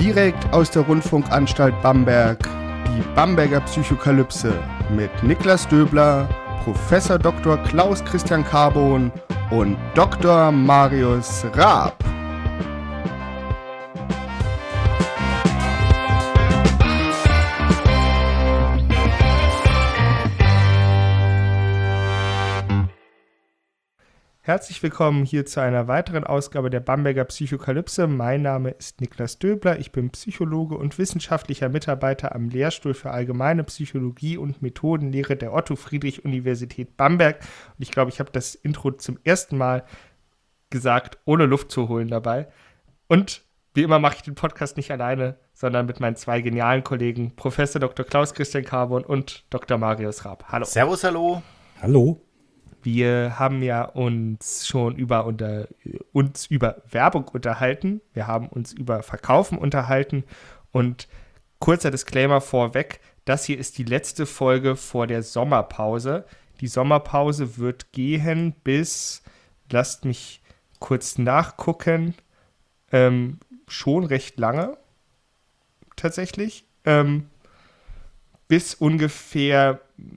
Direkt aus der Rundfunkanstalt Bamberg, die Bamberger Psychokalypse mit Niklas Döbler, Professor Dr. Klaus Christian Carbon und Dr. Marius Raab. Herzlich willkommen hier zu einer weiteren Ausgabe der Bamberger Psychokalypse. Mein Name ist Niklas Döbler, ich bin Psychologe und wissenschaftlicher Mitarbeiter am Lehrstuhl für Allgemeine Psychologie und Methodenlehre der Otto-Friedrich-Universität Bamberg. Und ich glaube, ich habe das Intro zum ersten Mal gesagt, ohne Luft zu holen dabei. Und wie immer mache ich den Podcast nicht alleine, sondern mit meinen zwei genialen Kollegen, Professor Dr. Klaus Christian Carbon und Dr. Marius Raab. Hallo. Servus, hallo. Hallo. Wir haben ja uns schon über Werbung unterhalten. Wir haben uns über Verkaufen unterhalten. Und kurzer Disclaimer vorweg, das hier ist die letzte Folge vor der Sommerpause. Die Sommerpause wird gehen bis, lasst mich kurz nachgucken, schon recht lange tatsächlich. Bis ungefähr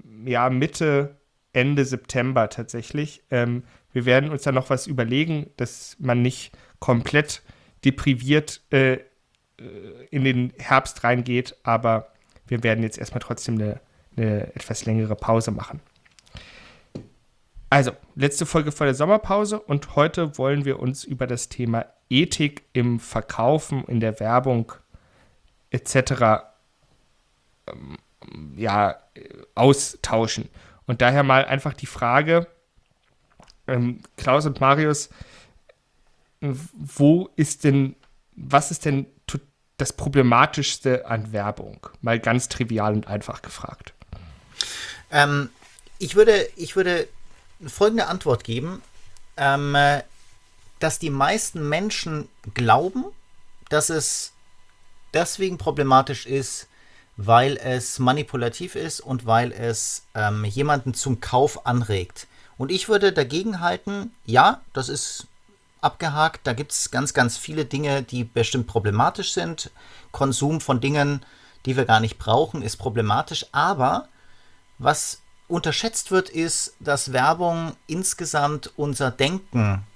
Ende September tatsächlich. Wir werden uns da noch was überlegen, dass man nicht komplett depriviert in den Herbst reingeht, aber wir werden jetzt erstmal trotzdem eine etwas längere Pause machen. Also, letzte Folge vor der Sommerpause und heute wollen wir uns über das Thema Ethik im Verkaufen, in der Werbung etc. Austauschen. Und daher mal einfach die Frage, Klaus und Marius, was ist denn das Problematischste an Werbung? Mal ganz trivial und einfach gefragt. Ich würde folgende Antwort geben, dass die meisten Menschen glauben, dass es deswegen problematisch ist, weil es manipulativ ist und weil es jemanden zum Kauf anregt. Und ich würde dagegen halten, ja, das ist abgehakt, da gibt es ganz, ganz viele Dinge, die bestimmt problematisch sind. Konsum von Dingen, die wir gar nicht brauchen, ist problematisch. Aber was unterschätzt wird, ist, dass Werbung insgesamt unser Denken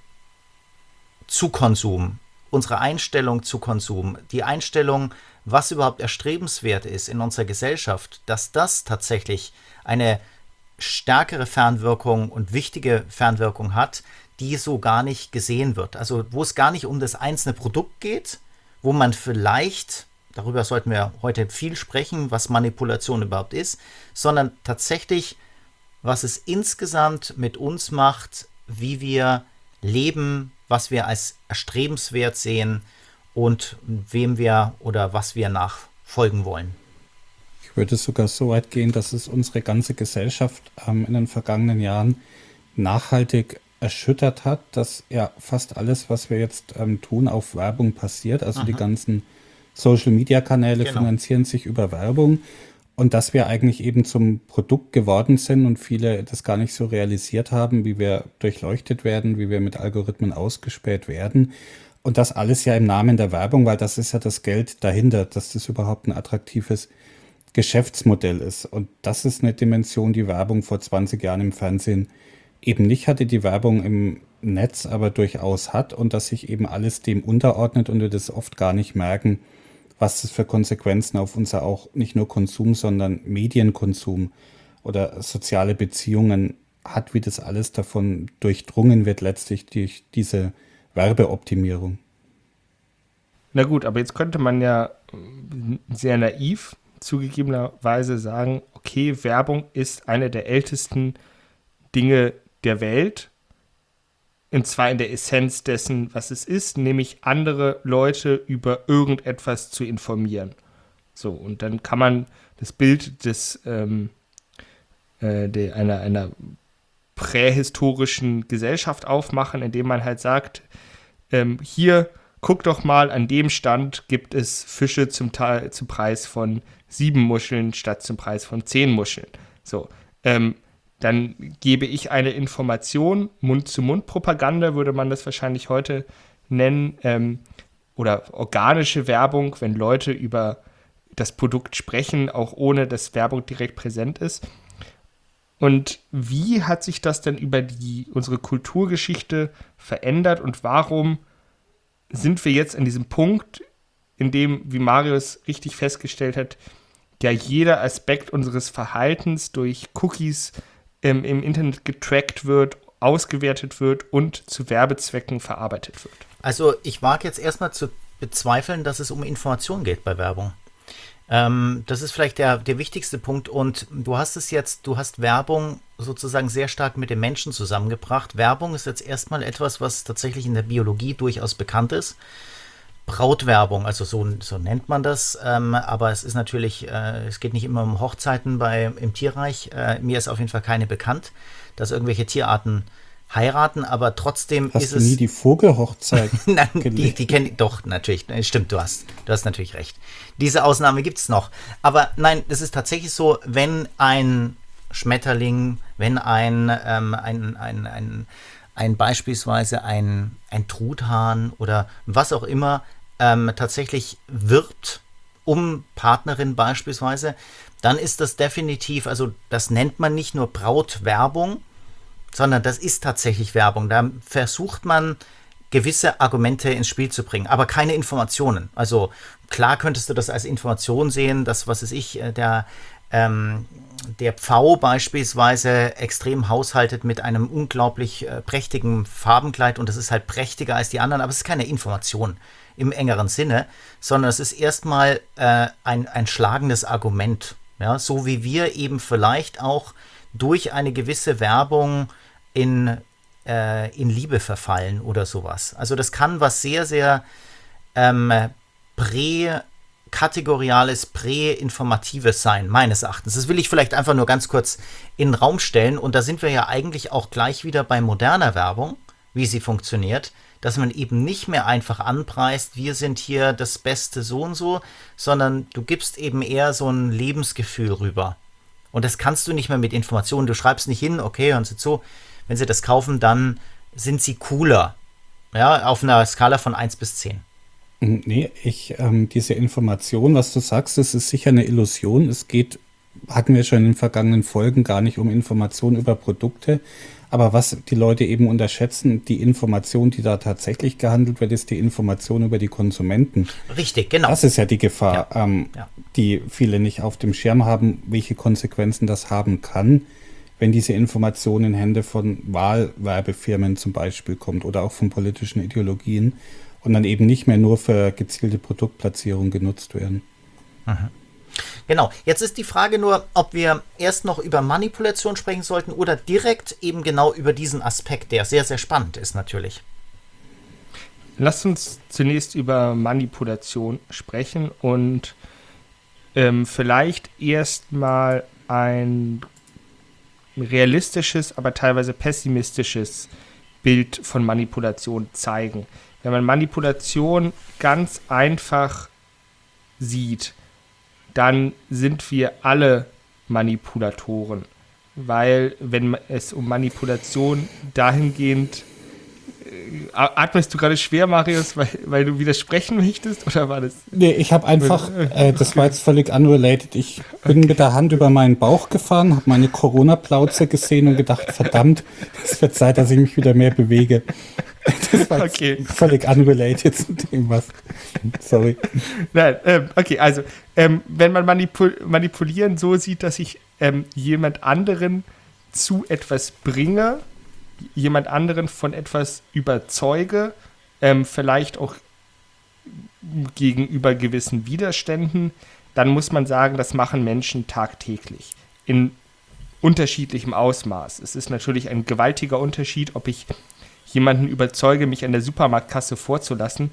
zu Konsum, unsere Einstellung zu Konsum, die Einstellung, was überhaupt erstrebenswert ist in unserer Gesellschaft, dass das tatsächlich eine stärkere Fernwirkung und wichtige Fernwirkung hat, die so gar nicht gesehen wird. Also wo es gar nicht um das einzelne Produkt geht, wo man vielleicht, darüber sollten wir heute viel sprechen, was Manipulation überhaupt ist, sondern tatsächlich, was es insgesamt mit uns macht, wie wir leben, was wir als erstrebenswert sehen und wem wir oder was wir nachfolgen wollen. Ich würde sogar so weit gehen, dass es unsere ganze Gesellschaft in den vergangenen Jahren nachhaltig erschüttert hat, dass ja fast alles, was wir jetzt tun, auf Werbung basiert. Also die ganzen Social-Media-Kanäle finanzieren sich über Werbung und dass wir eigentlich eben zum Produkt geworden sind und viele das gar nicht so realisiert haben, wie wir durchleuchtet werden, wie wir mit Algorithmen ausgespäht werden. Und das alles ja im Namen der Werbung, weil das ist ja das Geld dahinter, dass das überhaupt ein attraktives Geschäftsmodell ist. Und das ist eine Dimension, die Werbung vor 20 Jahren im Fernsehen eben nicht hatte, die Werbung im Netz aber durchaus hat und dass sich eben alles dem unterordnet und wir das oft gar nicht merken, was das für Konsequenzen auf unser auch nicht nur Konsum, sondern Medienkonsum oder soziale Beziehungen hat, wie das alles davon durchdrungen wird letztlich durch diese Werbeoptimierung. Na gut, aber jetzt könnte man ja sehr naiv zugegebenerweise sagen, okay, Werbung ist eine der ältesten Dinge der Welt, und zwar in der Essenz dessen, was es ist, nämlich andere Leute über irgendetwas zu informieren. So, und dann kann man das Bild einer prähistorischen Gesellschaft aufmachen, indem man halt sagt, hier, guck doch mal, an dem Stand gibt es Fische zum Preis von 7 Muscheln statt zum Preis von 10 Muscheln. So, dann gebe ich eine Information, Mund-zu-Mund-Propaganda würde man das wahrscheinlich heute nennen, oder organische Werbung, wenn Leute über das Produkt sprechen, auch ohne dass Werbung direkt präsent ist. Und wie hat sich das denn über unsere Kulturgeschichte verändert und warum sind wir jetzt an diesem Punkt, in dem, wie Marius richtig festgestellt hat, ja jeder Aspekt unseres Verhaltens durch Cookies im Internet getrackt wird, ausgewertet wird und zu Werbezwecken verarbeitet wird? Also ich wage jetzt erstmal zu bezweifeln, dass es um Information geht bei Werbung. Das ist vielleicht der wichtigste Punkt und du hast Werbung sozusagen sehr stark mit dem Menschen zusammengebracht. Werbung ist jetzt erstmal etwas, was tatsächlich in der Biologie durchaus bekannt ist. Brautwerbung, also so nennt man das, aber es ist natürlich, es geht nicht immer um Hochzeiten im Tierreich. Mir ist auf jeden Fall keine bekannt, dass irgendwelche Tierarten heiraten, aber trotzdem Hast du nie die Vogelhochzeit Nein, die kenne ich doch, natürlich. Stimmt, du hast natürlich recht. Diese Ausnahme gibt es noch. Aber nein, es ist tatsächlich so, wenn ein Schmetterling, wenn ein beispielsweise ein Truthahn oder was auch immer tatsächlich wirbt um Partnerin beispielsweise, dann ist das definitiv, also das nennt man nicht nur Brautwerbung, sondern das ist tatsächlich Werbung. Da versucht man, gewisse Argumente ins Spiel zu bringen, aber keine Informationen. Also klar könntest du das als Information sehen, dass, was weiß ich, der Pfau beispielsweise extrem haushaltet mit einem unglaublich prächtigen Farbenkleid und das ist halt prächtiger als die anderen, aber es ist keine Information im engeren Sinne, sondern es ist erstmal ein schlagendes Argument. Ja? So wie wir eben vielleicht auch durch eine gewisse Werbung in Liebe verfallen oder sowas. Also das kann was sehr, sehr präkategoriales, präinformatives sein, meines Erachtens. Das will ich vielleicht einfach nur ganz kurz in den Raum stellen. Und da sind wir ja eigentlich auch gleich wieder bei moderner Werbung, wie sie funktioniert, dass man eben nicht mehr einfach anpreist, wir sind hier das Beste so und so, sondern du gibst eben eher so ein Lebensgefühl rüber. Und das kannst du nicht mehr mit Informationen. Du schreibst nicht hin, okay, hören Sie zu, wenn Sie das kaufen, dann sind Sie cooler. Ja, auf einer Skala von 1 bis 10. Nee, diese Information, was du sagst, das ist sicher eine Illusion. Hatten wir schon in den vergangenen Folgen, gar nicht um Informationen über Produkte. Aber was die Leute eben unterschätzen, die Information, die da tatsächlich gehandelt wird, ist die Information über die Konsumenten. Richtig, genau. Das ist ja die Gefahr, Ja. die viele nicht auf dem Schirm haben, welche Konsequenzen das haben kann, wenn diese Information in Hände von Wahlwerbefirmen zum Beispiel kommt oder auch von politischen Ideologien und dann eben nicht mehr nur für gezielte Produktplatzierung genutzt werden. Mhm. Genau, jetzt ist die Frage nur, ob wir erst noch über Manipulation sprechen sollten oder direkt eben genau über diesen Aspekt, der sehr, sehr spannend ist natürlich. Lasst uns zunächst über Manipulation sprechen und vielleicht erstmal ein realistisches, aber teilweise pessimistisches Bild von Manipulation zeigen. Wenn man Manipulation ganz einfach sieht, dann sind wir alle Manipulatoren. Weil, wenn es um Manipulation dahingehend atmest du gerade schwer, Marius, weil du widersprechen möchtest? Oder war das? Nee, ich habe einfach, das war jetzt völlig unrelated. Ich bin mit der Hand über meinen Bauch gefahren, habe meine Corona-Plauze gesehen und gedacht, verdammt, es wird Zeit, dass ich mich wieder mehr bewege. Das war völlig unrelated zu dem, was. Sorry. Nein, okay, also, wenn man Manipulieren so sieht, dass ich jemand anderen zu etwas bringe, jemand anderen von etwas überzeuge, vielleicht auch gegenüber gewissen Widerständen, dann muss man sagen, das machen Menschen tagtäglich in unterschiedlichem Ausmaß. Es ist natürlich ein gewaltiger Unterschied, ob ich jemanden überzeuge, mich an der Supermarktkasse vorzulassen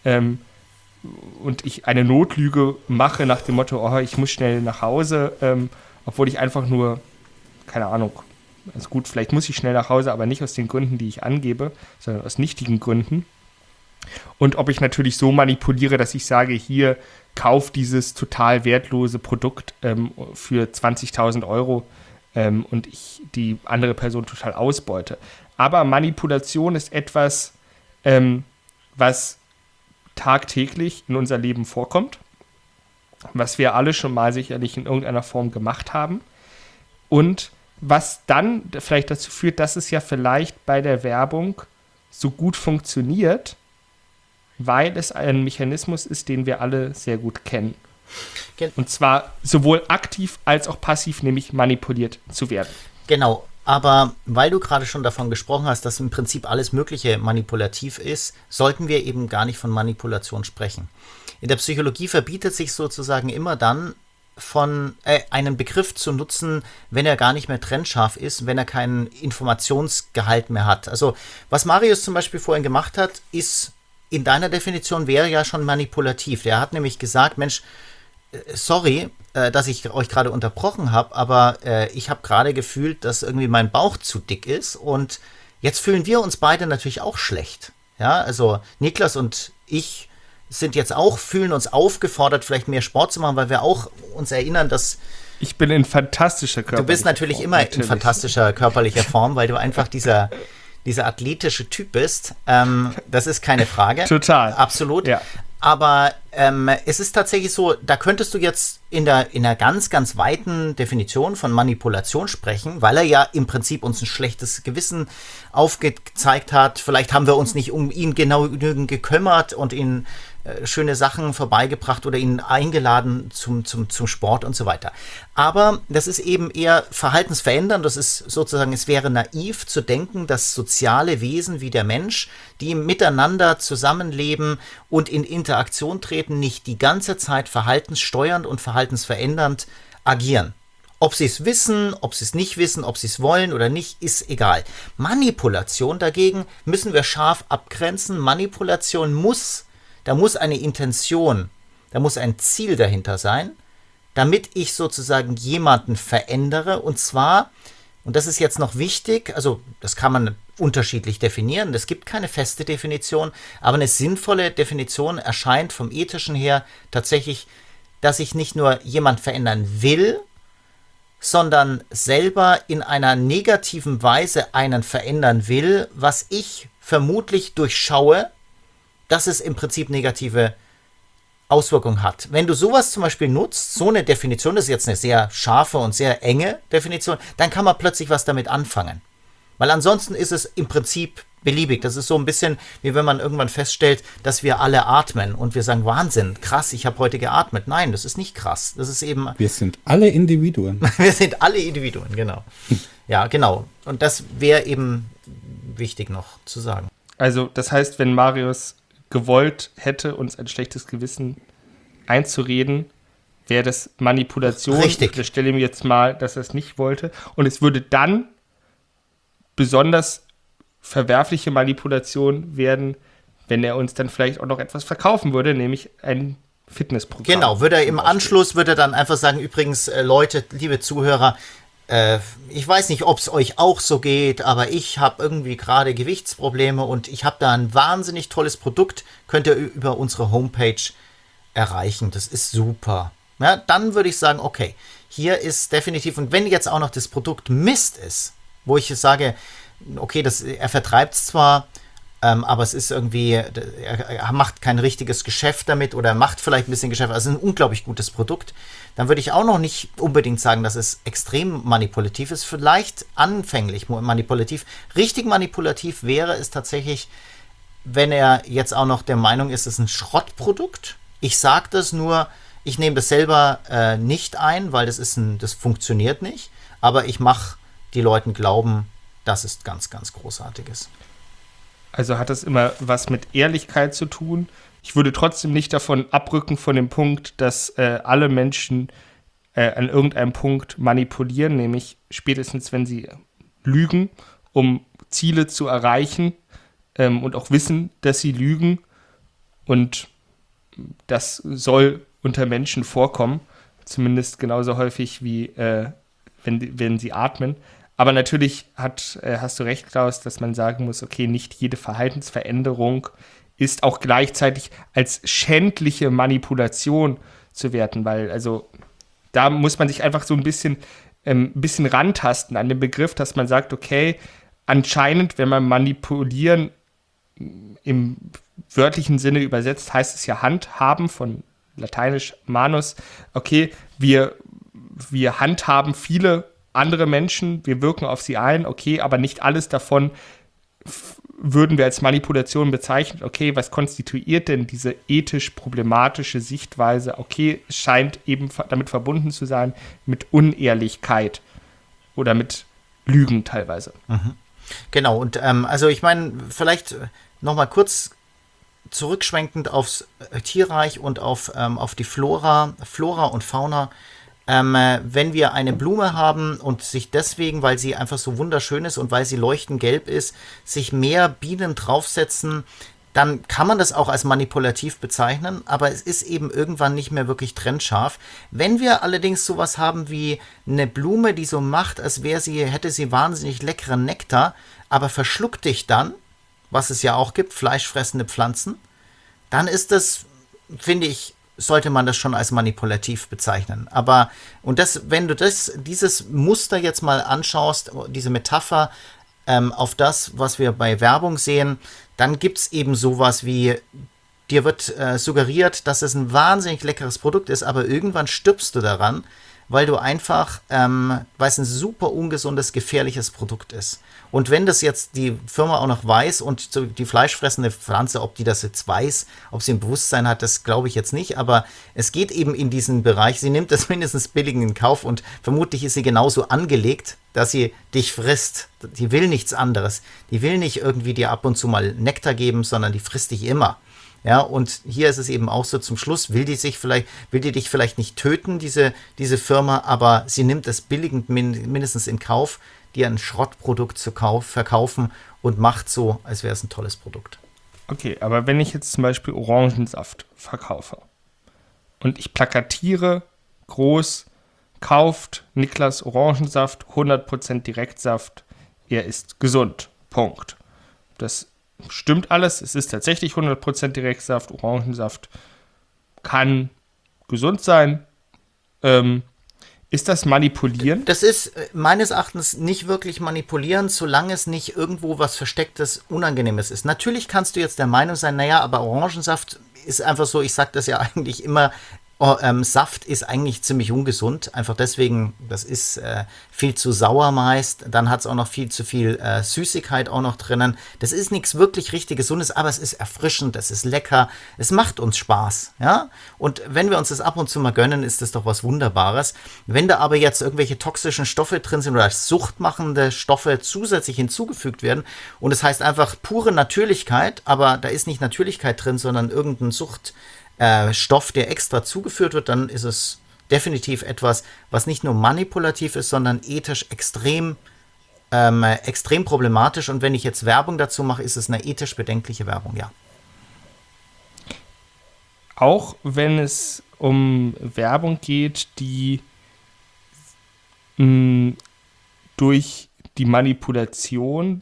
und ich eine Notlüge mache nach dem Motto, oh, ich muss schnell nach Hause, obwohl ich einfach nur, keine Ahnung, also gut, vielleicht muss ich schnell nach Hause, aber nicht aus den Gründen, die ich angebe, sondern aus nichtigen Gründen. Und ob ich natürlich so manipuliere, dass ich sage, hier, kauf dieses total wertlose Produkt für 20.000 Euro und ich die andere Person total ausbeute. Aber Manipulation ist etwas, was tagtäglich in unser Leben vorkommt, was wir alle schon mal sicherlich in irgendeiner Form gemacht haben und was dann vielleicht dazu führt, dass es ja vielleicht bei der Werbung so gut funktioniert, weil es ein Mechanismus ist, den wir alle sehr gut kennen. Und zwar sowohl aktiv als auch passiv, nämlich manipuliert zu werden. Genau, aber weil du gerade schon davon gesprochen hast, dass im Prinzip alles Mögliche manipulativ ist, sollten wir eben gar nicht von Manipulation sprechen. In der Psychologie verbietet sich sozusagen immer dann, einen Begriff zu nutzen, wenn er gar nicht mehr trennscharf ist, wenn er keinen Informationsgehalt mehr hat. Also was Marius zum Beispiel vorhin gemacht hat, ist in deiner Definition wäre ja schon manipulativ. Der hat nämlich gesagt, Mensch, sorry, dass ich euch gerade unterbrochen habe, aber ich habe gerade gefühlt, dass irgendwie mein Bauch zu dick ist und jetzt fühlen wir uns beide natürlich auch schlecht. Ja, also Niklas und ich fühlen uns aufgefordert, vielleicht mehr Sport zu machen, weil wir auch uns erinnern, dass ich bin in fantastischer körperlicher Form. Du bist natürlich immer in fantastischer körperlicher Form, weil du einfach dieser athletische Typ bist. Das ist keine Frage. Total. Absolut. Ja. Aber es ist tatsächlich so, da könntest du jetzt in einer ganz, ganz weiten Definition von Manipulation sprechen, weil er ja im Prinzip uns ein schlechtes Gewissen aufgezeigt hat. Vielleicht haben wir uns nicht um ihn genau genügend gekümmert und ihn schöne Sachen vorbeigebracht oder ihn eingeladen zum Sport und so weiter. Aber das ist eben eher verhaltensverändernd. Das ist sozusagen, es wäre naiv zu denken, dass soziale Wesen wie der Mensch, die miteinander zusammenleben und in Interaktion treten, nicht die ganze Zeit verhaltenssteuernd und verhaltensverändernd agieren. Ob sie es wissen, ob sie es nicht wissen, ob sie es wollen oder nicht, ist egal. Manipulation dagegen müssen wir scharf abgrenzen. Da muss eine Intention, da muss ein Ziel dahinter sein, damit ich sozusagen jemanden verändere. Und zwar, und das ist jetzt noch wichtig, also das kann man unterschiedlich definieren, es gibt keine feste Definition, aber eine sinnvolle Definition erscheint vom Ethischen her tatsächlich, dass ich nicht nur jemand verändern will, sondern selber in einer negativen Weise einen verändern will, was ich vermutlich durchschaue, dass es im Prinzip negative Auswirkungen hat. Wenn du sowas zum Beispiel nutzt, so eine Definition, das ist jetzt eine sehr scharfe und sehr enge Definition, dann kann man plötzlich was damit anfangen. Weil ansonsten ist es im Prinzip beliebig. Das ist so ein bisschen, wie wenn man irgendwann feststellt, dass wir alle atmen und wir sagen, Wahnsinn, krass, ich habe heute geatmet. Nein, das ist nicht krass. Das ist eben... Wir sind alle Individuen. Wir sind alle Individuen, genau. Ja, genau. Und das wäre eben wichtig noch zu sagen. Also das heißt, wenn Marius gewollt hätte, uns ein schlechtes Gewissen einzureden, wäre das Manipulation. Richtig. Ich stelle mir jetzt mal, dass er es nicht wollte. Und es würde dann besonders verwerfliche Manipulation werden, wenn er uns dann vielleicht auch noch etwas verkaufen würde, nämlich ein Fitnessprogramm. Genau, würde er im Anschluss dann einfach sagen, übrigens, Leute, liebe Zuhörer, ich weiß nicht, ob es euch auch so geht, aber ich habe irgendwie gerade Gewichtsprobleme und ich habe da ein wahnsinnig tolles Produkt, könnt ihr über unsere Homepage erreichen. Das ist super. Ja, dann würde ich sagen, okay, hier ist definitiv, und wenn jetzt auch noch das Produkt Mist ist, wo ich sage, okay, er vertreibt es zwar, aber es ist irgendwie, er macht kein richtiges Geschäft damit oder er macht vielleicht ein bisschen Geschäft, also ein unglaublich gutes Produkt, dann würde ich auch noch nicht unbedingt sagen, dass es extrem manipulativ ist, vielleicht anfänglich manipulativ. Richtig manipulativ wäre es tatsächlich, wenn er jetzt auch noch der Meinung ist, es ist ein Schrottprodukt. Ich sage das nur, ich nehme das selber nicht ein, weil das funktioniert nicht, aber ich mache die Leuten glauben, dass es ganz, ganz großartig ist. Also hat das immer was mit Ehrlichkeit zu tun. Ich würde trotzdem nicht davon abrücken von dem Punkt, dass alle Menschen an irgendeinem Punkt manipulieren, nämlich spätestens, wenn sie lügen, um Ziele zu erreichen und auch wissen, dass sie lügen. Und das soll unter Menschen vorkommen, zumindest genauso häufig wie wenn sie atmen. Aber natürlich hast du recht, Klaus, dass man sagen muss, okay, nicht jede Verhaltensveränderung ist auch gleichzeitig als schändliche Manipulation zu werten, weil also da muss man sich einfach so ein bisschen rantasten an den Begriff, dass man sagt, okay, anscheinend, wenn man manipulieren im wörtlichen Sinne übersetzt heißt es ja handhaben, von lateinisch manus. Okay, wir handhaben viele andere Menschen, wir wirken auf sie ein, okay, aber nicht alles davon würden wir als Manipulation bezeichnen. Okay, was konstituiert denn diese ethisch problematische Sichtweise? Okay, es scheint eben damit verbunden zu sein mit Unehrlichkeit oder mit Lügen teilweise. Genau, und also ich meine, vielleicht nochmal kurz zurückschwenkend aufs Tierreich und auf die Flora und Fauna. Wenn wir eine Blume haben und sich deswegen, weil sie einfach so wunderschön ist und weil sie leuchtend gelb ist, sich mehr Bienen draufsetzen, dann kann man das auch als manipulativ bezeichnen, aber es ist eben irgendwann nicht mehr wirklich trennscharf. Wenn wir allerdings sowas haben wie eine Blume, die so macht, als hätte sie wahnsinnig leckeren Nektar, aber verschluckt dich dann, was es ja auch gibt, fleischfressende Pflanzen, dann ist das, finde ich, sollte man das schon als manipulativ bezeichnen. Aber, wenn du dieses Muster jetzt mal anschaust, diese Metapher auf das, was wir bei Werbung sehen, dann gibt es eben sowas wie, dir wird suggeriert, dass es ein wahnsinnig leckeres Produkt ist, aber irgendwann stirbst du daran, weil du einfach, weil es ein super ungesundes, gefährliches Produkt ist. Und wenn das jetzt die Firma auch noch weiß und die fleischfressende Pflanze, ob die das jetzt weiß, ob sie ein Bewusstsein hat, das glaube ich jetzt nicht, aber es geht eben in diesen Bereich, sie nimmt das mindestens billig in Kauf und vermutlich ist sie genauso angelegt, dass sie dich frisst. Die will nichts anderes. Die will nicht irgendwie dir ab und zu mal Nektar geben, sondern die frisst dich immer. Ja, und hier ist es eben auch so, zum Schluss will die dich vielleicht nicht töten, diese Firma, aber sie nimmt es billigend mindestens in Kauf, dir ein Schrottprodukt zu verkaufen und macht so, als wäre es ein tolles Produkt. Okay, aber wenn ich jetzt zum Beispiel Orangensaft verkaufe und ich plakatiere groß, kauft Niklas Orangensaft, 100% Direktsaft, er ist gesund, Punkt. Das stimmt alles, es ist tatsächlich 100% Direktsaft, Orangensaft kann gesund sein. Ist das manipulieren? Das ist meines Erachtens nicht wirklich manipulieren, solange es nicht irgendwo was Verstecktes, Unangenehmes ist. Natürlich kannst du jetzt der Meinung sein, naja, aber Orangensaft ist einfach so, ich sage das ja eigentlich immer, Saft ist eigentlich ziemlich ungesund, einfach deswegen, das ist viel zu sauer meist, dann hat es auch noch viel zu viel Süßigkeit auch noch drinnen. Das ist nichts wirklich richtig Gesundes, aber es ist erfrischend, es ist lecker, es macht uns Spaß, ja. Und wenn wir uns das ab und zu mal gönnen, ist das doch was Wunderbares. Wenn da aber jetzt irgendwelche toxischen Stoffe drin sind oder suchtmachende Stoffe zusätzlich hinzugefügt werden und es heißt einfach pure Natürlichkeit, aber da ist nicht Natürlichkeit drin, sondern irgendein Stoff, der extra zugeführt wird, dann ist es definitiv etwas, was nicht nur manipulativ ist, sondern ethisch extrem problematisch. Und wenn ich jetzt Werbung dazu mache, ist es eine ethisch bedenkliche Werbung, ja. Auch wenn es um Werbung geht, die durch die Manipulation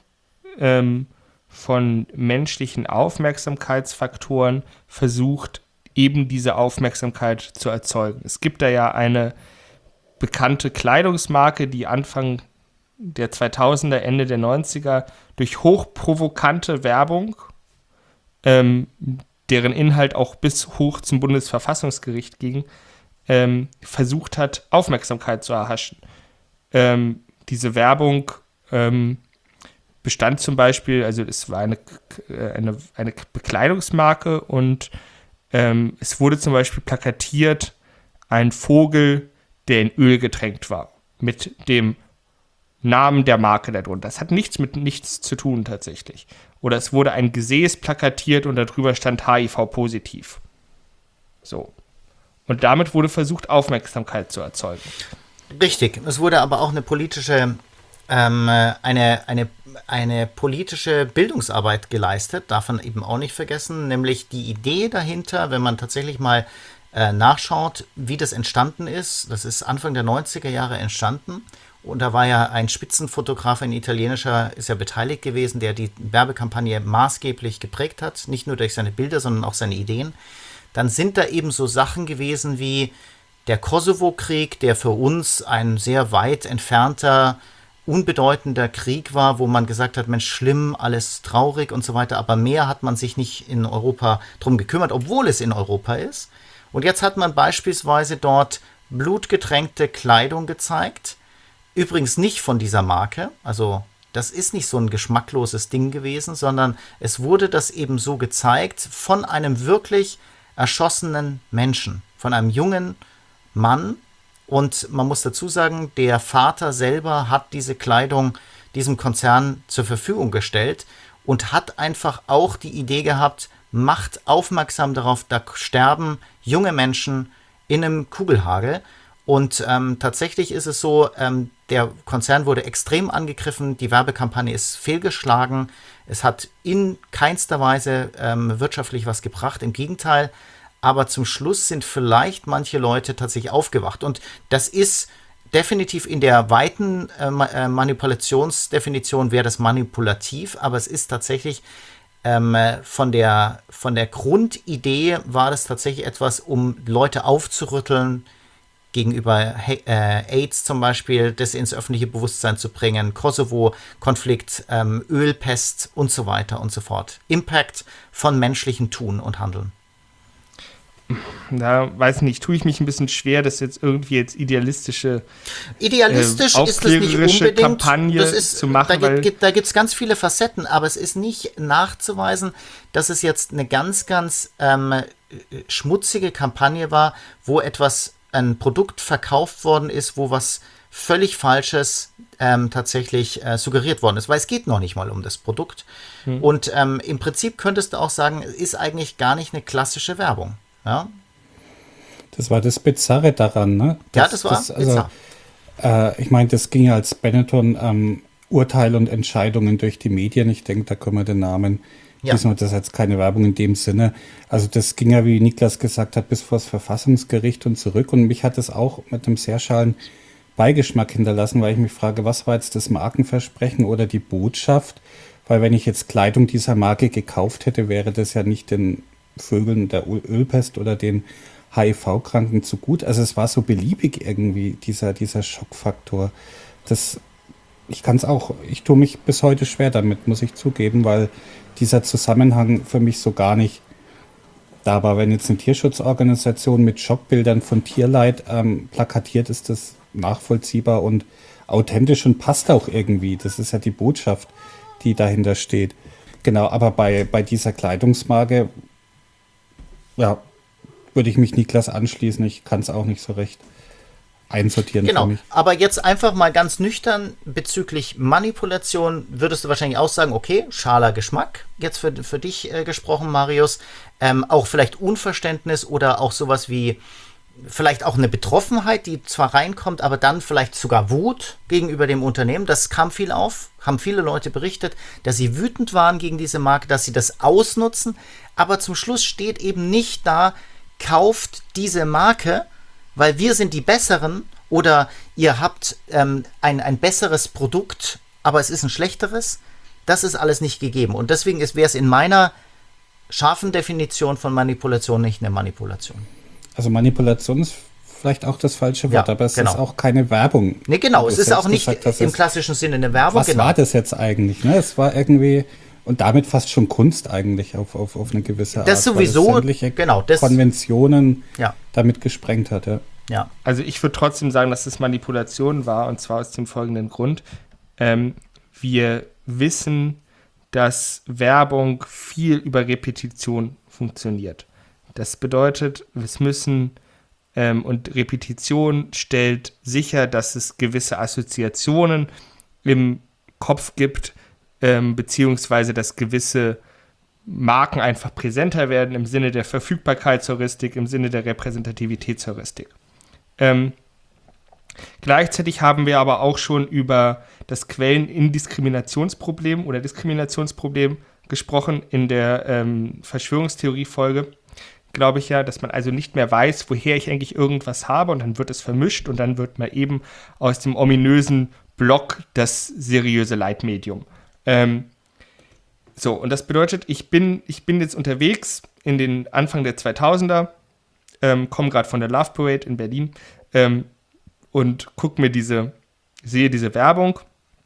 von menschlichen Aufmerksamkeitsfaktoren versucht, eben diese Aufmerksamkeit zu erzeugen. Es gibt da ja eine bekannte Kleidungsmarke, die Anfang der 2000er, Ende der 90er durch hochprovokante Werbung, deren Inhalt auch bis hoch zum Bundesverfassungsgericht ging, versucht hat, Aufmerksamkeit zu erhaschen. Diese Werbung bestand zum Beispiel, also es war eine Bekleidungsmarke und es wurde zum Beispiel plakatiert ein Vogel, der in Öl getränkt war, mit dem Namen der Marke darunter. Das hat nichts mit nichts zu tun tatsächlich. Oder es wurde ein Gesäß plakatiert und darüber stand HIV-positiv. So. Und damit wurde versucht, Aufmerksamkeit zu erzeugen. Richtig. Es wurde aber auch eine politische eine politische Bildungsarbeit geleistet, darf man eben auch nicht vergessen, nämlich die Idee dahinter, wenn man tatsächlich mal nachschaut, wie das entstanden ist. Das ist Anfang der 90er Jahre entstanden und da war ja ein Spitzenfotograf, ein italienischer, ist ja beteiligt gewesen, der die Werbekampagne maßgeblich geprägt hat, nicht nur durch seine Bilder, sondern auch seine Ideen. Dann sind da eben so Sachen gewesen wie der Kosovo-Krieg, der für uns ein sehr weit entfernter unbedeutender Krieg war, wo man gesagt hat, Mensch, schlimm, alles traurig und so weiter, aber mehr hat man sich nicht in Europa drum gekümmert, obwohl es in Europa ist. Und jetzt hat man beispielsweise dort blutgetränkte Kleidung gezeigt, übrigens nicht von dieser Marke, also das ist nicht so ein geschmackloses Ding gewesen, sondern es wurde das eben so gezeigt von einem wirklich erschossenen Menschen, von einem jungen Mann. Und man muss dazu sagen, der Vater selber hat diese Kleidung diesem Konzern zur Verfügung gestellt und hat einfach auch die Idee gehabt, macht aufmerksam darauf, da sterben junge Menschen in einem Kugelhagel. Und tatsächlich ist es so, der Konzern wurde extrem angegriffen, die Werbekampagne ist fehlgeschlagen, es hat in keinster Weise wirtschaftlich was gebracht, im Gegenteil, aber zum Schluss sind vielleicht manche Leute tatsächlich aufgewacht. Und das ist definitiv in der weiten Manipulationsdefinition wäre das manipulativ, aber es ist tatsächlich von der Grundidee war das tatsächlich etwas, um Leute aufzurütteln, gegenüber AIDS zum Beispiel, das ins öffentliche Bewusstsein zu bringen, Kosovo-Konflikt, Ölpest und so weiter und so fort. Impact von menschlichem Tun und Handeln. Da weiß nicht, tue ich mich ein bisschen schwer, das jetzt irgendwie jetzt Idealistisch ist das nicht unbedingt. Kampagne zu machen. Da gibt es ganz viele Facetten, aber es ist nicht nachzuweisen, dass es jetzt eine ganz, ganz schmutzige Kampagne war, wo ein Produkt verkauft worden ist, wo was völlig Falsches tatsächlich suggeriert worden ist, weil es geht noch nicht mal um das Produkt. Und im Prinzip könntest du auch sagen, es ist eigentlich gar nicht eine klassische Werbung. Ja? Das war das Bizarre daran, ne? Das war bizarr. Ich meine, das ging ja als Benetton Urteile und Entscheidungen durch die Medien. Ich denke, da können wir den Namen diesmal, das ist jetzt keine Werbung in dem Sinne. Also das ging ja, wie Niklas gesagt hat, bis vor das Verfassungsgericht und zurück. Und mich hat das auch mit einem sehr schalen Beigeschmack hinterlassen, weil ich mich frage, was war jetzt das Markenversprechen oder die Botschaft? Weil wenn ich jetzt Kleidung dieser Marke gekauft hätte, wäre das ja nicht den Vögeln der Ölpest oder den HIV-Kranken zu gut. Also es war so beliebig irgendwie, dieser Schockfaktor. Ich tue mich bis heute schwer damit, muss ich zugeben, weil dieser Zusammenhang für mich so gar nicht da war. Wenn jetzt eine Tierschutzorganisation mit Schockbildern von Tierleid plakatiert, ist das nachvollziehbar und authentisch und passt auch irgendwie. Das ist ja die Botschaft, die dahinter steht. Genau, aber bei dieser Kleidungsmarke, ja, würde ich mich Niklas anschließen. Ich kann es auch nicht so recht einsortieren. Genau, für mich. Aber jetzt einfach mal ganz nüchtern bezüglich Manipulation würdest du wahrscheinlich auch sagen, okay, schaler Geschmack, jetzt für dich gesprochen, Marius, auch vielleicht Unverständnis oder auch sowas wie vielleicht auch eine Betroffenheit, die zwar reinkommt, aber dann vielleicht sogar Wut gegenüber dem Unternehmen. Das kam viel auf, haben viele Leute berichtet, dass sie wütend waren gegen diese Marke, dass sie das ausnutzen, aber zum Schluss steht eben nicht da, kauft diese Marke, weil wir sind die Besseren oder ihr habt ein besseres Produkt, aber es ist ein schlechteres. Das ist alles nicht gegeben. Und deswegen wäre es in meiner scharfen Definition von Manipulation nicht eine Manipulation. Also Manipulation ist vielleicht auch das falsche Wort, aber es ist auch keine Werbung. Nee, genau, es ist auch nicht im klassischen Sinne eine Werbung. Was war das jetzt eigentlich? Ne? Es war irgendwie, und damit fast schon Kunst eigentlich auf eine gewisse Art. Das sowieso, das Konventionen damit gesprengt hat. Ja. Also ich würde trotzdem sagen, dass es Manipulation war, und zwar aus dem folgenden Grund. Wir wissen, dass Werbung viel über Repetition funktioniert. Das bedeutet, es müssen, und Repetition stellt sicher, dass es gewisse Assoziationen im Kopf gibt, beziehungsweise dass gewisse Marken einfach präsenter werden im Sinne der Verfügbarkeitsheuristik, im Sinne der Repräsentativitätsheuristik. Gleichzeitig haben wir aber auch schon über das Quellen-Indiskriminationsproblem oder Diskriminationsproblem gesprochen in der Verschwörungstheorie-Folge, glaube ich ja, dass man also nicht mehr weiß, woher ich eigentlich irgendwas habe, und dann wird es vermischt und dann wird man eben aus dem ominösen Block das seriöse Leitmedium. Und das bedeutet, ich bin jetzt unterwegs in den Anfang der 2000er, komme gerade von der Love Parade in Berlin und sehe diese Werbung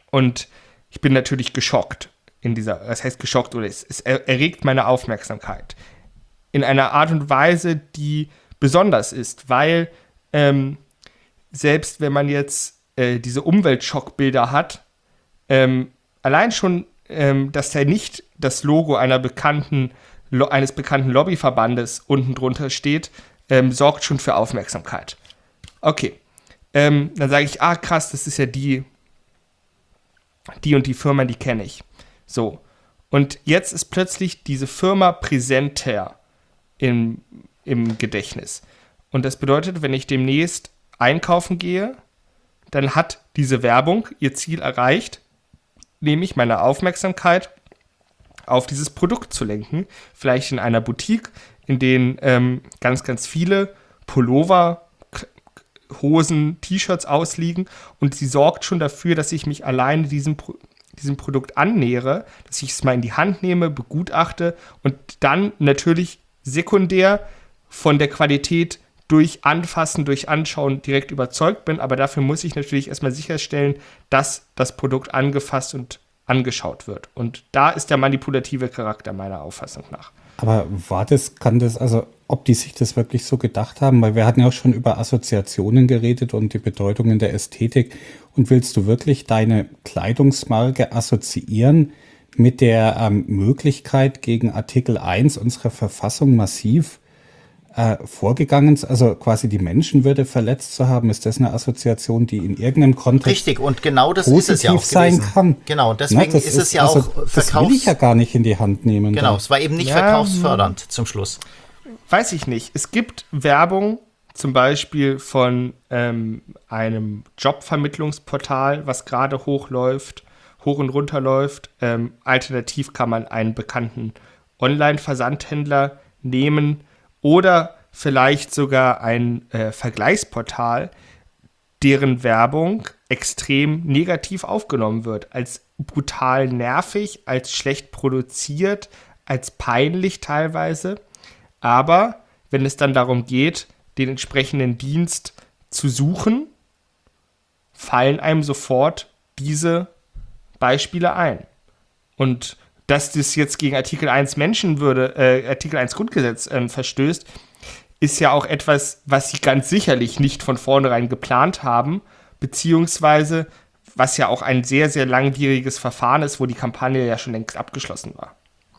Und ich bin natürlich geschockt das heißt geschockt, oder es erregt meine Aufmerksamkeit. In einer Art und Weise, die besonders ist, weil selbst wenn man jetzt diese Umweltschockbilder hat, allein schon, dass da nicht das Logo eines bekannten Lobbyverbandes unten drunter steht, sorgt schon für Aufmerksamkeit. Okay, dann sage ich, krass, das ist ja die und die Firma, die kenne ich. So, und jetzt ist plötzlich diese Firma präsenter im Gedächtnis. Und das bedeutet, wenn ich demnächst einkaufen gehe, dann hat diese Werbung ihr Ziel erreicht, nämlich meine Aufmerksamkeit auf dieses Produkt zu lenken. Vielleicht in einer Boutique, in denen ganz, ganz viele Pullover, Hosen, T-Shirts ausliegen, und sie sorgt schon dafür, dass ich mich alleine diesem Produkt annähere, dass ich es mal in die Hand nehme, begutachte und dann natürlich sekundär von der Qualität durch Anfassen, durch Anschauen direkt überzeugt bin, aber dafür muss ich natürlich erstmal sicherstellen, dass das Produkt angefasst und angeschaut wird. Und da ist der manipulative Charakter meiner Auffassung nach. Aber ob die sich das wirklich so gedacht haben? Weil wir hatten ja auch schon über Assoziationen geredet und die Bedeutung in der Ästhetik. Und willst du wirklich deine Kleidungsmarke assoziieren mit der Möglichkeit, gegen Artikel 1 unserer Verfassung massiv vorgegangen, also quasi die Menschenwürde verletzt zu haben? Ist das eine Assoziation, die in irgendeinem Kontext richtig, und genau das ist es ja auch sein gewesen. Kann? Genau, deswegen ist es ja auch das will ich ja gar nicht in die Hand nehmen. Genau, es war eben nicht verkaufsfördernd zum Schluss. Weiß ich nicht. Es gibt Werbung, zum Beispiel von einem Jobvermittlungsportal, was gerade hoch und runter läuft. Alternativ kann man einen bekannten Online-Versandhändler nehmen oder vielleicht sogar ein Vergleichsportal, deren Werbung extrem negativ aufgenommen wird, als brutal nervig, als schlecht produziert, als peinlich teilweise. Aber wenn es dann darum geht, den entsprechenden Dienst zu suchen, fallen einem sofort diese Beispiele ein. Und dass das jetzt gegen Artikel 1 Artikel 1 Grundgesetz verstößt, ist ja auch etwas, was sie ganz sicherlich nicht von vornherein geplant haben, beziehungsweise was ja auch ein sehr, sehr langwieriges Verfahren ist, wo die Kampagne ja schon längst abgeschlossen war.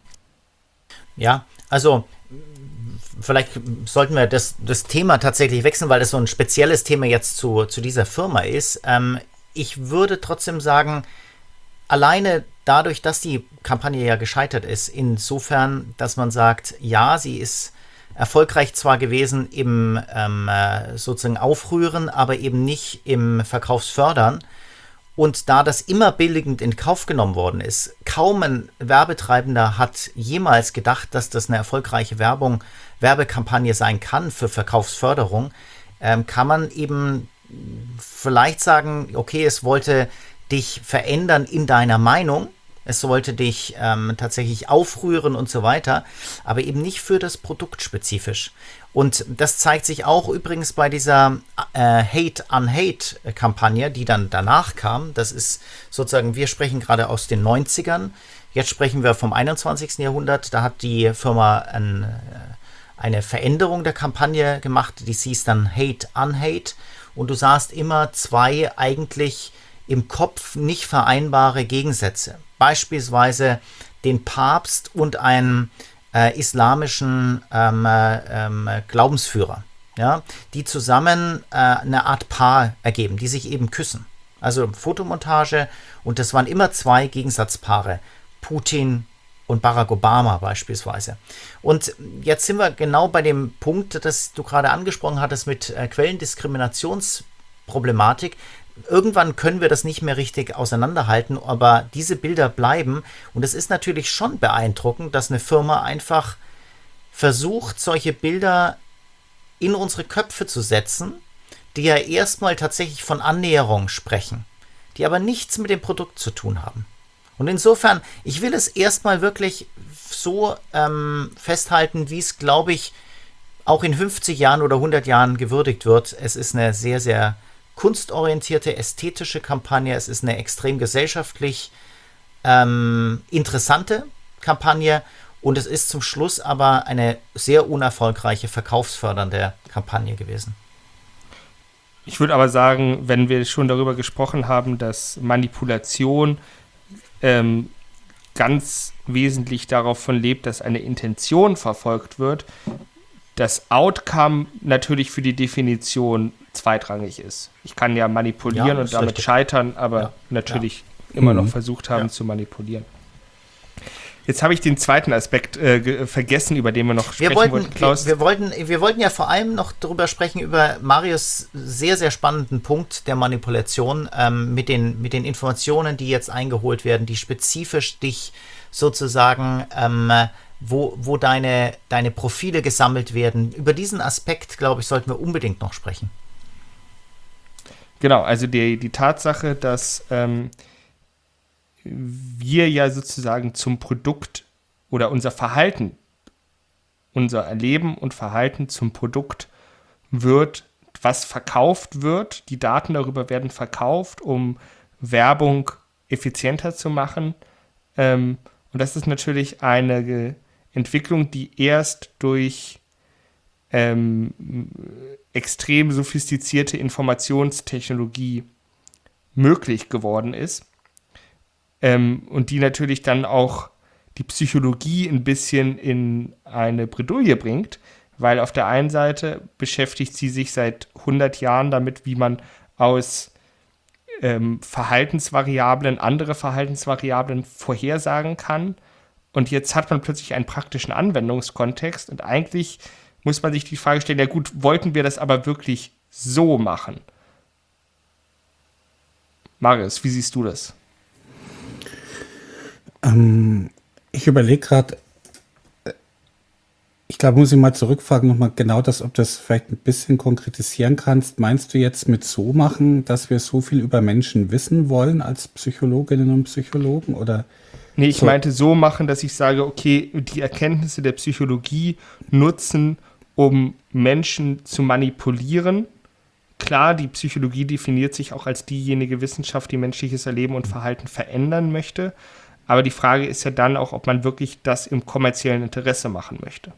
Ja, also vielleicht sollten wir das Thema tatsächlich wechseln, weil das so ein spezielles Thema jetzt zu dieser Firma ist. Ich würde trotzdem sagen, alleine dadurch, dass die Kampagne ja gescheitert ist, insofern, dass man sagt, ja, sie ist erfolgreich zwar gewesen im sozusagen Aufrühren, aber eben nicht im Verkaufsfördern. Und da das immer billigend in Kauf genommen worden ist, kaum ein Werbetreibender hat jemals gedacht, dass das eine erfolgreiche Werbekampagne sein kann für Verkaufsförderung, kann man eben vielleicht sagen, okay, es wollte dich verändern in deiner Meinung, es wollte dich tatsächlich aufrühren und so weiter, aber eben nicht für das Produkt spezifisch. Und das zeigt sich auch übrigens bei dieser Hate-on-Hate-Kampagne, die dann danach kam. Das ist sozusagen, wir sprechen gerade aus den 90ern, jetzt sprechen wir vom 21. Jahrhundert. Da hat die Firma eine Veränderung der Kampagne gemacht, die hieß dann Hate-on-Hate. Und du sahst immer zwei eigentlich im Kopf nicht vereinbare Gegensätze. Beispielsweise den Papst und einen islamischen Glaubensführer, ja, die zusammen eine Art Paar ergeben, die sich eben küssen. Also Fotomontage, und das waren immer zwei Gegensatzpaare, Putin und Barack Obama beispielsweise. Und jetzt sind wir genau bei dem Punkt, das du gerade angesprochen hattest mit Quellendiskriminationsproblematik. Irgendwann können wir das nicht mehr richtig auseinanderhalten, aber diese Bilder bleiben. Und es ist natürlich schon beeindruckend, dass eine Firma einfach versucht, solche Bilder in unsere Köpfe zu setzen, die ja erstmal tatsächlich von Annäherung sprechen, die aber nichts mit dem Produkt zu tun haben. Und insofern, ich will es erstmal wirklich so festhalten, wie es, glaube ich, auch in 50 Jahren oder 100 Jahren gewürdigt wird. Es ist eine sehr, sehr kunstorientierte, ästhetische Kampagne, es ist eine extrem gesellschaftlich interessante Kampagne und es ist zum Schluss aber eine sehr unerfolgreiche, verkaufsfördernde Kampagne gewesen. Ich würde aber sagen, wenn wir schon darüber gesprochen haben, dass Manipulation ganz wesentlich davon lebt, dass eine Intention verfolgt wird, das Outcome natürlich für die Definition zweitrangig ist. Ich kann ja manipulieren und damit scheitern, aber natürlich immer noch versucht haben zu manipulieren. Jetzt habe ich den zweiten Aspekt vergessen, über den wir noch sprechen wollten, Klaus. Wir wollten ja vor allem noch darüber sprechen, über Marius sehr, sehr spannenden Punkt der Manipulation mit den Informationen, die jetzt eingeholt werden, die spezifisch dich sozusagen, wo deine Profile gesammelt werden. Über diesen Aspekt, glaube ich, sollten wir unbedingt noch sprechen. Genau, also die Tatsache, dass wir ja sozusagen zum Produkt oder unser Verhalten, unser Erleben und Verhalten zum Produkt wird, was verkauft wird. Die Daten darüber werden verkauft, um Werbung effizienter zu machen. Und das ist natürlich eine Entwicklung, die erst durch extrem sophistizierte Informationstechnologie möglich geworden ist. Und die natürlich dann auch die Psychologie ein bisschen in eine Bredouille bringt, weil auf der einen Seite beschäftigt sie sich seit 100 Jahren damit, wie man aus Verhaltensvariablen andere Verhaltensvariablen vorhersagen kann. Und jetzt hat man plötzlich einen praktischen Anwendungskontext und eigentlich muss man sich die Frage stellen, ja gut, wollten wir das aber wirklich so machen? Marius, wie siehst du das? Ich überlege gerade, ich glaube, muss ich mal zurückfragen, nochmal genau das, ob du das vielleicht ein bisschen konkretisieren kannst. Meinst du jetzt mit so machen, dass wir so viel über Menschen wissen wollen als Psychologinnen und Psychologen? Oder nee, ich meinte so machen, dass ich sage, okay, die Erkenntnisse der Psychologie nutzen, um Menschen zu manipulieren. Klar, die Psychologie definiert sich auch als diejenige Wissenschaft, die menschliches Erleben und Verhalten verändern möchte. Aber die Frage ist ja dann auch, ob man wirklich das im kommerziellen Interesse machen möchte.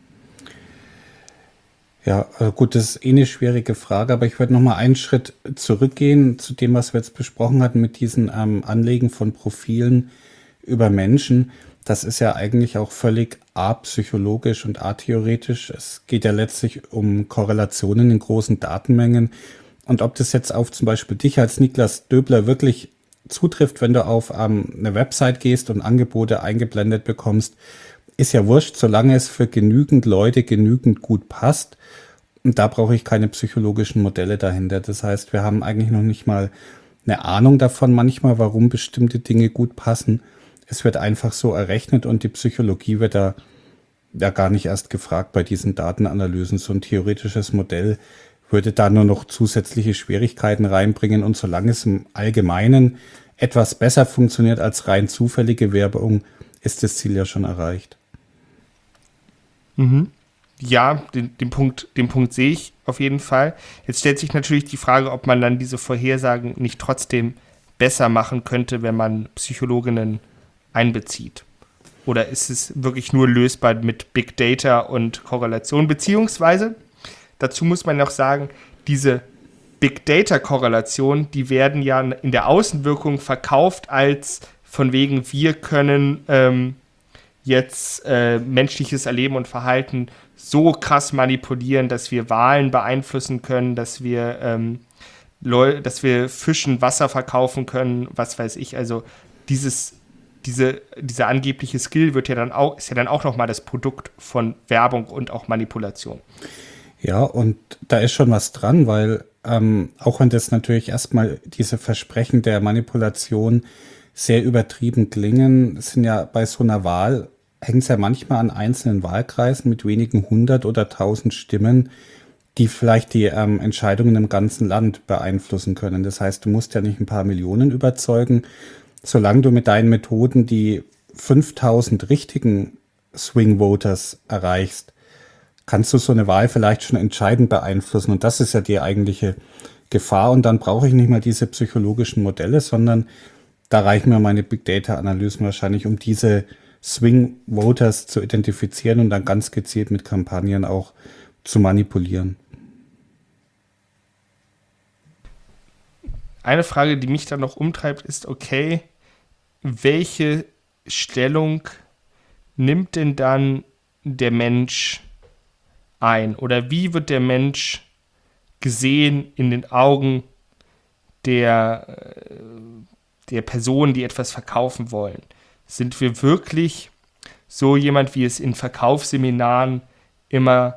Ja, also gut, das ist eine schwierige Frage, aber ich würde noch mal einen Schritt zurückgehen zu dem, was wir jetzt besprochen hatten mit diesen Anlegen von Profilen über Menschen. Das ist ja eigentlich auch völlig apsychologisch und atheoretisch. Es geht ja letztlich um Korrelationen in großen Datenmengen. Und ob das jetzt auf zum Beispiel dich als Niklas Döbler wirklich zutrifft, wenn du auf eine Website gehst und Angebote eingeblendet bekommst, ist ja wurscht, solange es für genügend Leute genügend gut passt. Und da brauche ich keine psychologischen Modelle dahinter. Das heißt, wir haben eigentlich noch nicht mal eine Ahnung davon manchmal, warum bestimmte Dinge gut passen. Es wird einfach so errechnet und die Psychologie wird da ja gar nicht erst gefragt bei diesen Datenanalysen. So ein theoretisches Modell würde da nur noch zusätzliche Schwierigkeiten reinbringen. Und solange es im Allgemeinen etwas besser funktioniert als rein zufällige Werbung, ist das Ziel ja schon erreicht. Mhm. Ja, den Punkt sehe ich auf jeden Fall. Jetzt stellt sich natürlich die Frage, ob man dann diese Vorhersagen nicht trotzdem besser machen könnte, wenn man Psychologinnen einbezieht. Oder ist es wirklich nur lösbar mit Big Data und Korrelation? Beziehungsweise, dazu muss man noch sagen, diese Big Data-Korrelationen, die werden ja in der Außenwirkung verkauft als von wegen, wir können jetzt menschliches Erleben und Verhalten so krass manipulieren, dass wir Wahlen beeinflussen können, dass wir Fischen Wasser verkaufen können, was weiß ich. Also dieser angebliche Skill ist ja dann auch nochmal das Produkt von Werbung und auch Manipulation. Ja, und da ist schon was dran, weil auch wenn das natürlich erstmal diese Versprechen der Manipulation sehr übertrieben klingen, sind ja bei so einer Wahl, hängt es ja manchmal an einzelnen Wahlkreisen mit wenigen 100 oder 1000 Stimmen, die vielleicht die Entscheidungen im ganzen Land beeinflussen können. Das heißt, du musst ja nicht ein paar Millionen überzeugen, solange du mit deinen Methoden die 5000 richtigen Swing Voters erreichst, kannst du so eine Wahl vielleicht schon entscheidend beeinflussen. Und das ist ja die eigentliche Gefahr und dann brauche ich nicht mal diese psychologischen Modelle, sondern da reichen mir meine Big Data Analysen wahrscheinlich, um diese Swing Voters zu identifizieren und dann ganz gezielt mit Kampagnen auch zu manipulieren. Eine Frage, die mich dann noch umtreibt, ist, okay, welche Stellung nimmt denn dann der Mensch ein? Oder wie wird der Mensch gesehen in den Augen der Personen, die etwas verkaufen wollen? Sind wir wirklich so jemand, wie es in Verkaufsseminaren immer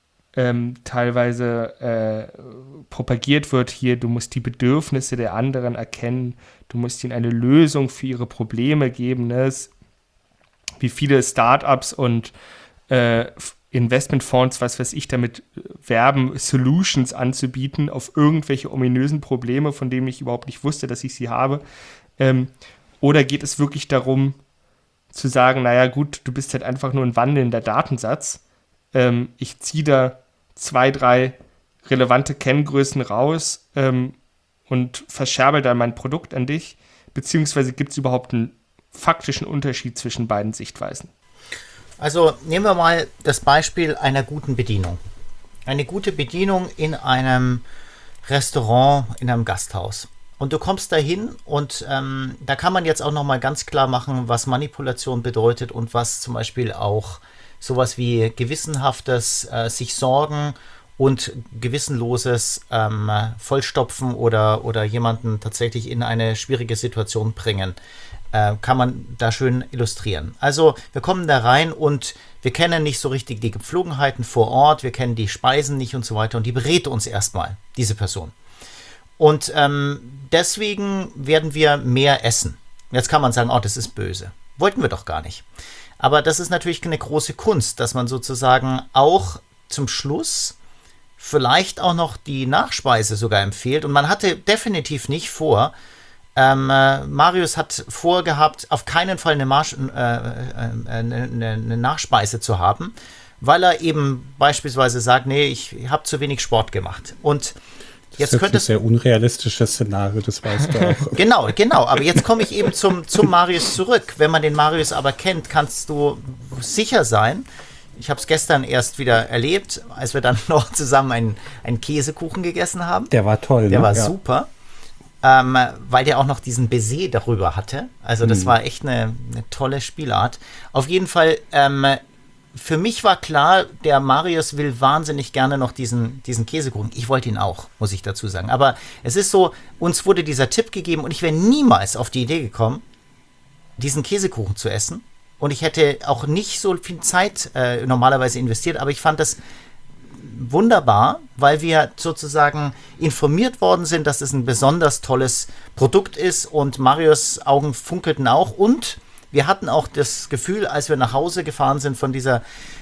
teilweise propagiert wird, hier, du musst die Bedürfnisse der anderen erkennen, du musst ihnen eine Lösung für ihre Probleme geben, ne? Wie viele Startups und Investmentfonds, was weiß ich, damit werben, Solutions anzubieten auf irgendwelche ominösen Probleme, von denen ich überhaupt nicht wusste, dass ich sie habe. Oder geht es wirklich darum, zu sagen, naja gut, du bist halt einfach nur ein wandelnder Datensatz. Ich ziehe da 2, 3 relevante Kenngrößen raus und verscherbel dann mein Produkt an dich. Beziehungsweise gibt es überhaupt einen faktischen Unterschied zwischen beiden Sichtweisen? Also nehmen wir mal das Beispiel einer guten Bedienung. Eine gute Bedienung in einem Restaurant, in einem Gasthaus. Und du kommst da hin und da kann man jetzt auch nochmal ganz klar machen, was Manipulation bedeutet und was zum Beispiel auch sowas wie gewissenhaftes sich sorgen und gewissenloses Vollstopfen oder jemanden tatsächlich in eine schwierige Situation bringen, kann man da schön illustrieren. Also wir kommen da rein und wir kennen nicht so richtig die Gepflogenheiten vor Ort, wir kennen die Speisen nicht und so weiter und die berät uns erstmal, diese Person. Und deswegen werden wir mehr essen. Jetzt kann man sagen, oh, das ist böse. Wollten wir doch gar nicht. Aber das ist natürlich eine große Kunst, dass man sozusagen auch zum Schluss vielleicht auch noch die Nachspeise sogar empfiehlt. Und man hatte definitiv nicht vor, Marius hat vorgehabt, auf keinen Fall eine Nachspeise zu haben, weil er eben beispielsweise sagt, nee, ich habe zu wenig Sport gemacht. Und jetzt das ist ein sehr unrealistisches Szenario, das weißt du auch. Genau. Aber jetzt komme ich eben zum Marius zurück. Wenn man den Marius aber kennt, kannst du sicher sein. Ich habe es gestern erst wieder erlebt, als wir dann noch zusammen einen Käsekuchen gegessen haben. Der war toll. Der war super, weil der auch noch diesen Baiser darüber hatte. Also das war echt eine tolle Spielart. Auf jeden Fall, für mich war klar, der Marius will wahnsinnig gerne noch diesen Käsekuchen. Ich wollte ihn auch, muss ich dazu sagen. Aber es ist so, uns wurde dieser Tipp gegeben und ich wäre niemals auf die Idee gekommen, diesen Käsekuchen zu essen. Und ich hätte auch nicht so viel Zeit normalerweise investiert, aber ich fand das wunderbar, weil wir sozusagen informiert worden sind, dass es ein besonders tolles Produkt ist und Marius Augen funkelten auch und wir hatten auch das Gefühl, als wir nach Hause gefahren sind von diesem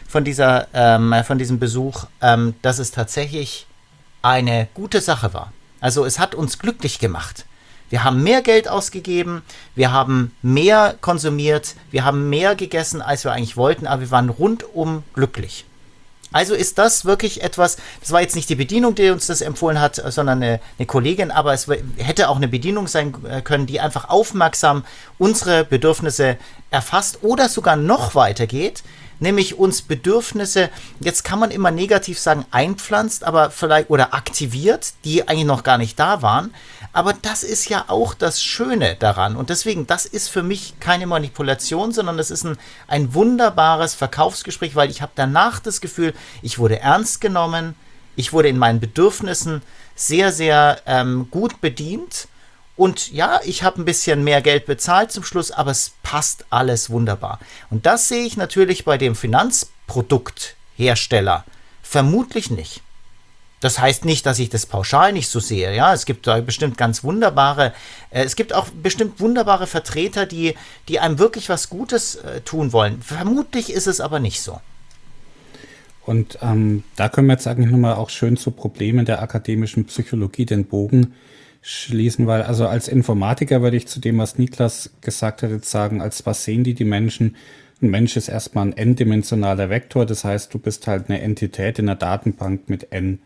Besuch, dass es tatsächlich eine gute Sache war. Also es hat uns glücklich gemacht. Wir haben mehr Geld ausgegeben, wir haben mehr konsumiert, wir haben mehr gegessen, als wir eigentlich wollten, aber wir waren rundum glücklich. Also ist das wirklich etwas, das war jetzt nicht die Bedienung, die uns das empfohlen hat, sondern eine Kollegin, aber es hätte auch eine Bedienung sein können, die einfach aufmerksam unsere Bedürfnisse erfasst oder sogar noch weiter geht, nämlich uns Bedürfnisse, jetzt kann man immer negativ sagen, einpflanzt, aber vielleicht oder aktiviert, die eigentlich noch gar nicht da waren. Aber das ist ja auch das Schöne daran. Und deswegen, das ist für mich keine Manipulation, sondern das ist ein wunderbares Verkaufsgespräch, weil ich habe danach das Gefühl, ich wurde ernst genommen, ich wurde in meinen Bedürfnissen sehr, sehr gut bedient. Und ja, ich habe ein bisschen mehr Geld bezahlt zum Schluss, aber es passt alles wunderbar. Und das sehe ich natürlich bei dem Finanzprodukthersteller vermutlich nicht. Das heißt nicht, dass ich das pauschal nicht so sehe. Ja, es gibt da bestimmt bestimmt wunderbare Vertreter, die einem wirklich was Gutes tun wollen. Vermutlich ist es aber nicht so. Und da können wir jetzt eigentlich nochmal auch schön zu Problemen der akademischen Psychologie den Bogen schließen, weil also als Informatiker würde ich zu dem, was Niklas gesagt hat, jetzt sagen, als was sehen die Menschen? Ein Mensch ist erstmal ein n-dimensionaler Vektor, das heißt, du bist halt eine Entität in einer Datenbank mit n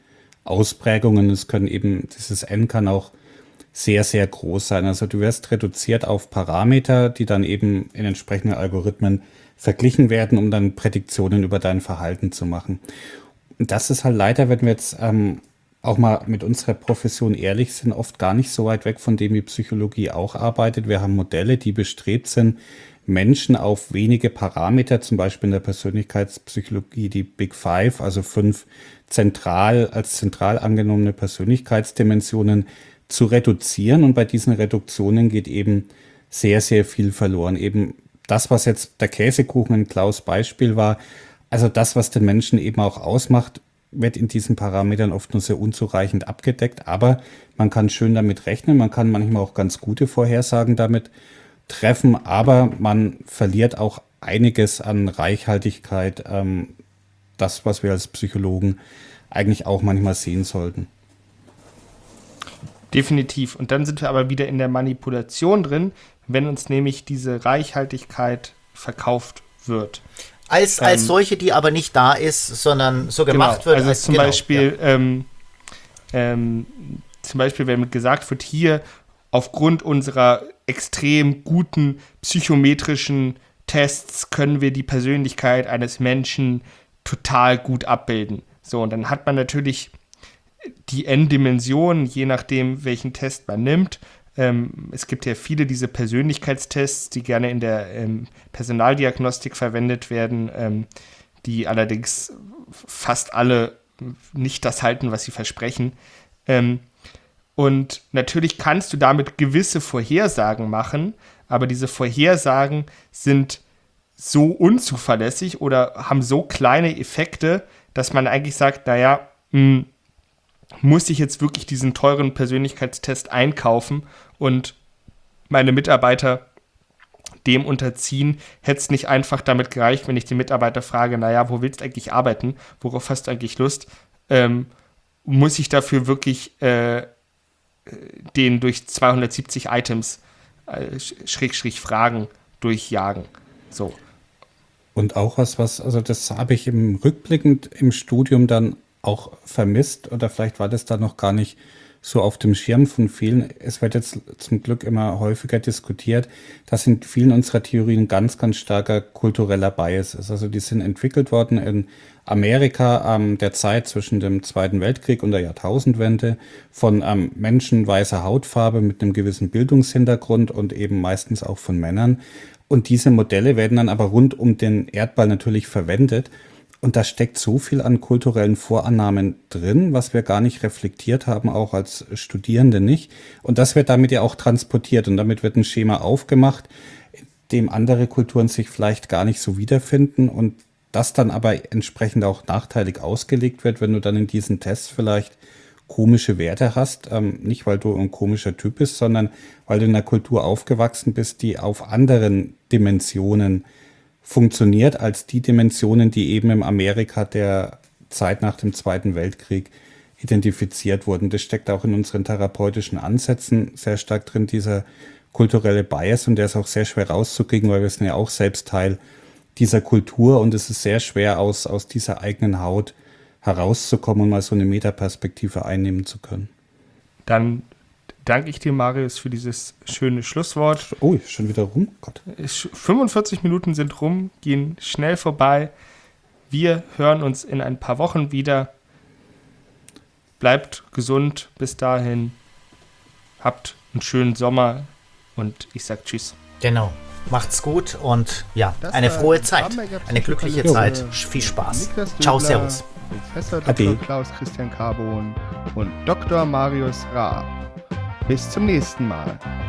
Ausprägungen. Es können eben, dieses N kann auch sehr, sehr groß sein. Also du wirst reduziert auf Parameter, die dann eben in entsprechenden Algorithmen verglichen werden, um dann Prädiktionen über dein Verhalten zu machen. Und das ist halt leider, wenn wir jetzt auch mal mit unserer Profession ehrlich sind, oft gar nicht so weit weg von dem, wie Psychologie auch arbeitet. Wir haben Modelle, die bestrebt sind, Menschen auf wenige Parameter, zum Beispiel in der Persönlichkeitspsychologie die Big Five, also 5 als zentral angenommene Persönlichkeitsdimensionen zu reduzieren. Und bei diesen Reduktionen geht eben sehr, sehr viel verloren. Eben das, was jetzt der Käsekuchen in Klaus' Beispiel war, also das, was den Menschen eben auch ausmacht, wird in diesen Parametern oft nur sehr unzureichend abgedeckt. Aber man kann schön damit rechnen, man kann manchmal auch ganz gute Vorhersagen damit treffen, aber man verliert auch einiges an Reichhaltigkeit, das, was wir als Psychologen eigentlich auch manchmal sehen sollten. Definitiv. Und dann sind wir aber wieder in der Manipulation drin, wenn uns nämlich diese Reichhaltigkeit verkauft wird. Als solche, die aber nicht da ist, sondern so gemacht wird. Also zum Beispiel, wenn gesagt wird, hier aufgrund unserer extrem guten psychometrischen Tests können wir die Persönlichkeit eines Menschen total gut abbilden. So, und dann hat man natürlich die N-Dimensionen, je nachdem, welchen Test man nimmt. Es gibt ja viele diese Persönlichkeitstests, die gerne in der Personaldiagnostik verwendet werden, die allerdings fast alle nicht das halten, was sie versprechen. Und natürlich kannst du damit gewisse Vorhersagen machen, aber diese Vorhersagen sind so unzuverlässig oder haben so kleine Effekte, dass man eigentlich sagt, naja, muss ich jetzt wirklich diesen teuren Persönlichkeitstest einkaufen und meine Mitarbeiter dem unterziehen? Hätte es nicht einfach damit gereicht, wenn ich den Mitarbeiter frage, naja, wo willst du eigentlich arbeiten? Worauf hast du eigentlich Lust? Muss ich dafür wirklich den durch 270 Items Fragen durchjagen? So. Und auch also das habe ich rückblickend im Studium dann auch vermisst, oder vielleicht war das da noch gar nicht so auf dem Schirm von vielen. Es wird jetzt zum Glück immer häufiger diskutiert, dass in vielen unserer Theorien ganz, ganz starker kultureller Bias ist. Also die sind entwickelt worden in Amerika der Zeit zwischen dem Zweiten Weltkrieg und der Jahrtausendwende von Menschen weißer Hautfarbe mit einem gewissen Bildungshintergrund und eben meistens auch von Männern. Und diese Modelle werden dann aber rund um den Erdball natürlich verwendet. Und da steckt so viel an kulturellen Vorannahmen drin, was wir gar nicht reflektiert haben, auch als Studierende nicht. Und das wird damit ja auch transportiert. Und damit wird ein Schema aufgemacht, in dem andere Kulturen sich vielleicht gar nicht so wiederfinden. Und das dann aber entsprechend auch nachteilig ausgelegt wird, wenn du dann in diesen Tests vielleicht komische Werte hast. Nicht, weil du ein komischer Typ bist, sondern weil du in einer Kultur aufgewachsen bist, die auf anderen Dimensionen funktioniert als die Dimensionen, die eben im Amerika der Zeit nach dem Zweiten Weltkrieg identifiziert wurden. Das steckt auch in unseren therapeutischen Ansätzen sehr stark drin, dieser kulturelle Bias, und der ist auch sehr schwer rauszukriegen, weil wir sind ja auch selbst Teil dieser Kultur und es ist sehr schwer, aus dieser eigenen Haut herauszukommen und mal so eine Metaperspektive einnehmen zu können. Dann danke ich dir, Marius, für dieses schöne Schlusswort. Oh, schon wieder rum? Gott. 45 Minuten sind rum, gehen schnell vorbei. Wir hören uns in ein paar Wochen wieder. Bleibt gesund bis dahin. Habt einen schönen Sommer und ich sag Tschüss. Genau. Macht's gut und ja, eine frohe Zeit. Eine glückliche Zeit. Viel Spaß. Ciao, servus. Professor Dr. Klaus Christian Carbon und Dr. Marius Raab. Bis zum nächsten Mal.